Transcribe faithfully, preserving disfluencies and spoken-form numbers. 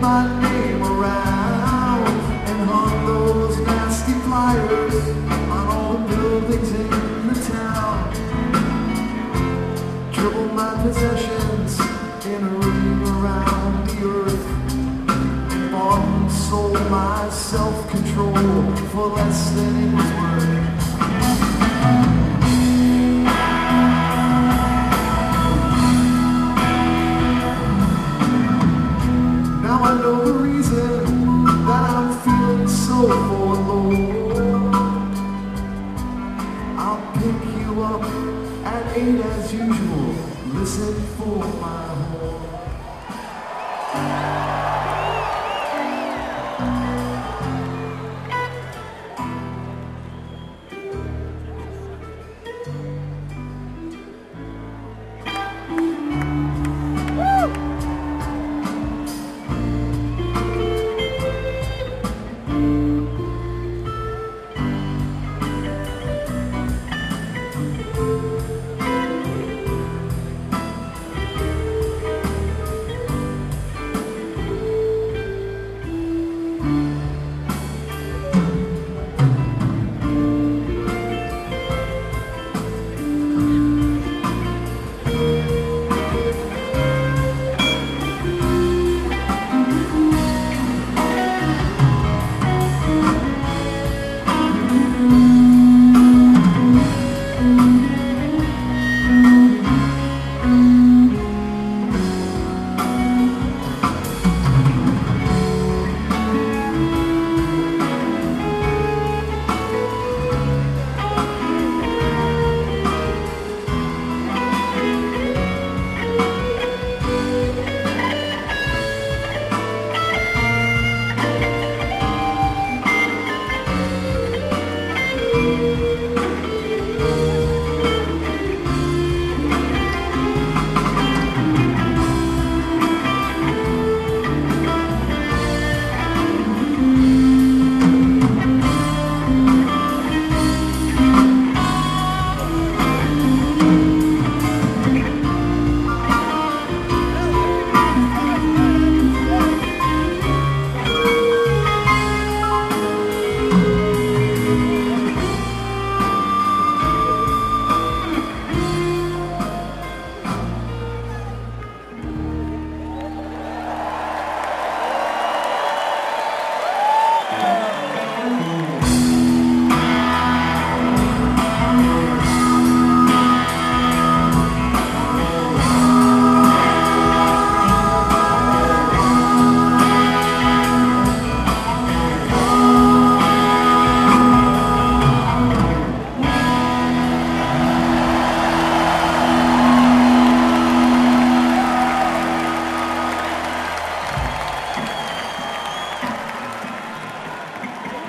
my name around and hung those nasty flyers on all the buildings in the town. Dribbled my possessions in a ring around the earth. Bought and sold my self-control for less than it was worth. Now I know the reason that I'm feeling so forlorn. I'll pick you up at eight as usual. Listen for my horn.